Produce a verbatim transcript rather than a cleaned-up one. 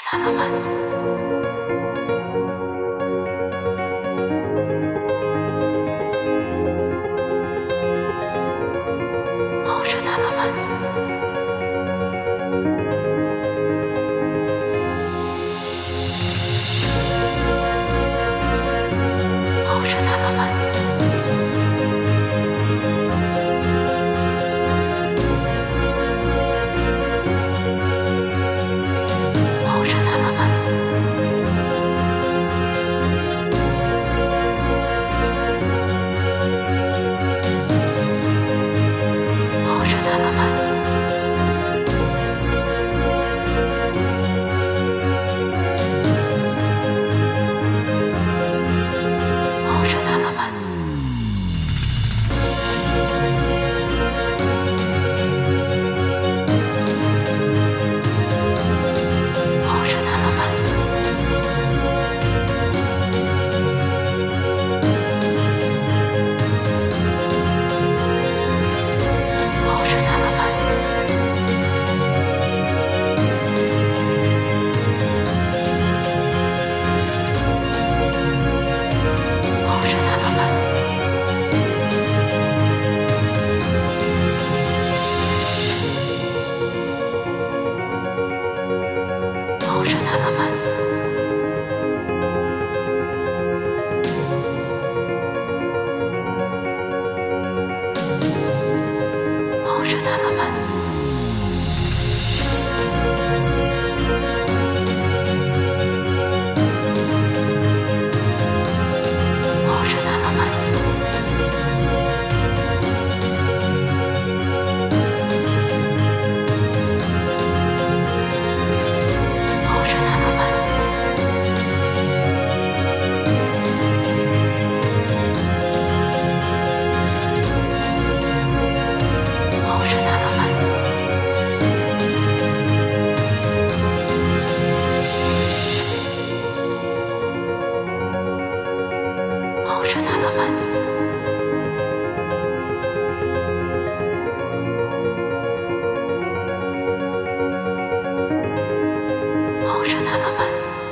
Elements. Motion elements. Motion elements. Motion elements. Motion elements. Motion elements. Motion elements. Motion elements. Motion elements. Motion elements. Motion elements. Motion elements. Motion elements. Motion elements. Motion elements. Motion elements.